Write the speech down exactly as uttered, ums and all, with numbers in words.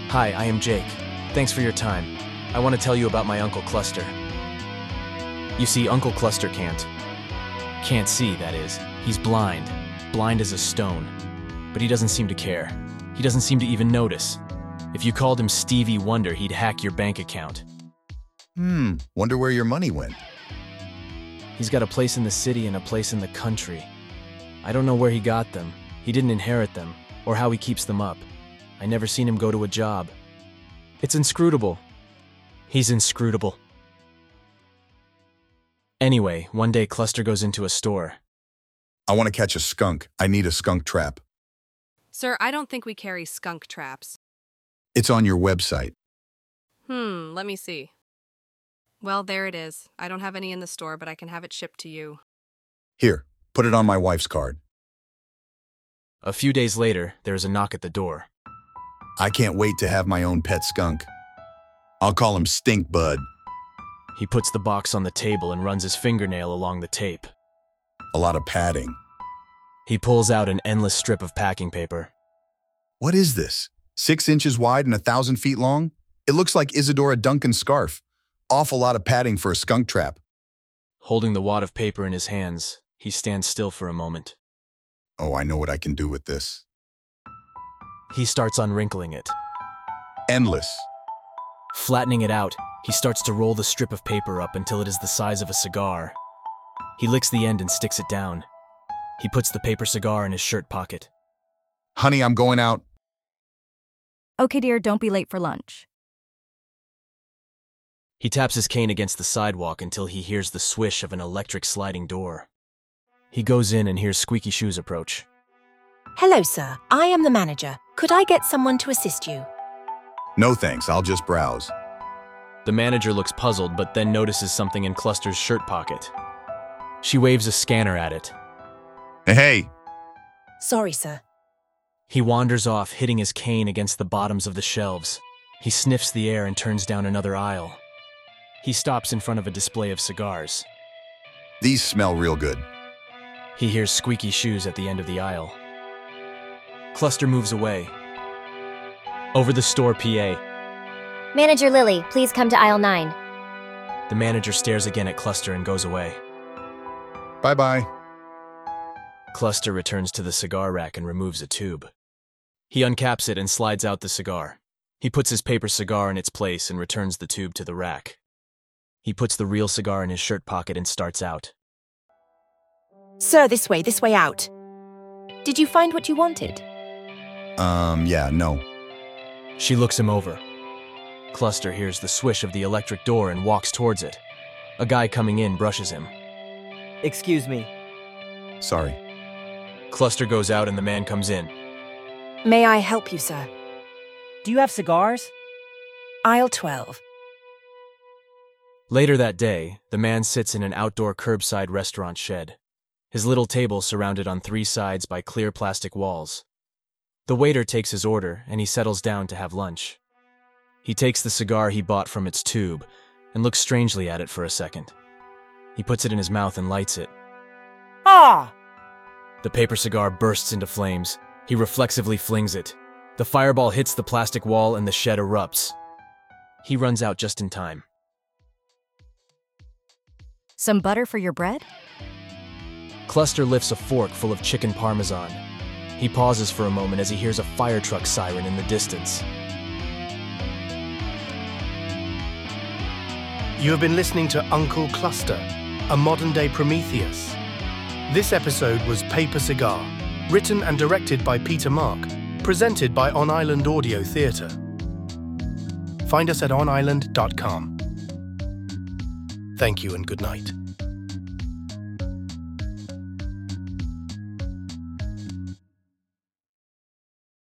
Hi, I am Jake. Thanks for your time. I want to tell you about my Uncle Cluster. You see, Uncle Cluster can't. Can't see, that is. He's blind. Blind as a stone. But he doesn't seem to care. He doesn't seem to even notice. If you called him Stevie Wonder, he'd hack your bank account. Hmm, wonder where your money went. He's got a place in the city and a place in the country. I don't know where he got them. He didn't inherit them, or how he keeps them up. I never seen him go to a job. It's inscrutable. He's inscrutable. Anyway, one day Cluster goes into a store. I want to catch a skunk. I need a skunk trap. Sir, I don't think we carry skunk traps. It's on your website. Hmm, let me see. Well, there it is. I don't have any in the store, but I can have it shipped to you. Here, put it on my wife's card. A few days later, there is a knock at the door. I can't wait to have my own pet skunk. I'll call him Stink Bud. He puts the box on the table and runs his fingernail along the tape. A lot of padding. He pulls out an endless strip of packing paper. What is this? Six inches wide and a thousand feet long? It looks like Isadora Duncan's scarf. Awful lot of padding for a skunk trap. Holding the wad of paper in his hands, he stands still for a moment. Oh, I know what I can do with this. He starts unwrinkling it. Endless. Flattening it out, he starts to roll the strip of paper up until it is the size of a cigar. He licks the end and sticks it down. He puts the paper cigar in his shirt pocket. Honey, I'm going out. Okay, dear, don't be late for lunch. He taps his cane against the sidewalk until he hears the swish of an electric sliding door. He goes in and hears Squeaky Shoes approach. Hello, sir. I am the manager. Could I get someone to assist you? No thanks, I'll just browse. The manager looks puzzled but then notices something in Cluster's shirt pocket. She waves a scanner at it. Hey! Sorry, sir. He wanders off, hitting his cane against the bottoms of the shelves. He sniffs the air and turns down another aisle. He stops in front of a display of cigars. These smell real good. He hears Squeaky Shoes at the end of the aisle. Cluster moves away. Over the store P A. Manager Lily, please come to aisle nine. The manager stares again at Cluster and goes away. Bye-bye. Cluster returns to the cigar rack and removes a tube. He uncaps it and slides out the cigar. He puts his paper cigar in its place and returns the tube to the rack. He puts the real cigar in his shirt pocket and starts out. Sir, this way, this way out. Did you find what you wanted? Um, yeah, no. She looks him over. Cluster hears the swish of the electric door and walks towards it. A guy coming in brushes him. Excuse me. Sorry. Cluster goes out and the man comes in. May I help you, sir? Do you have cigars? Aisle twelve. Later that day, the man sits in an outdoor curbside restaurant shed. His little table surrounded on three sides by clear plastic walls. The waiter takes his order and he settles down to have lunch. He takes the cigar he bought from its tube and looks strangely at it for a second. He puts it in his mouth and lights it. Ah! The paper cigar bursts into flames. He reflexively flings it. The fireball hits the plastic wall and the shed erupts. He runs out just in time. Some butter for your bread? Cluster lifts a fork full of chicken parmesan. He pauses for a moment as he hears a fire truck siren in the distance. You have been listening to Uncle Cluster, a modern-day Prometheus. This episode was Paper Cigar, written and directed by Peter Mark, presented by On Island Audio Theatre. Find us at on island dot com. Thank you and good night.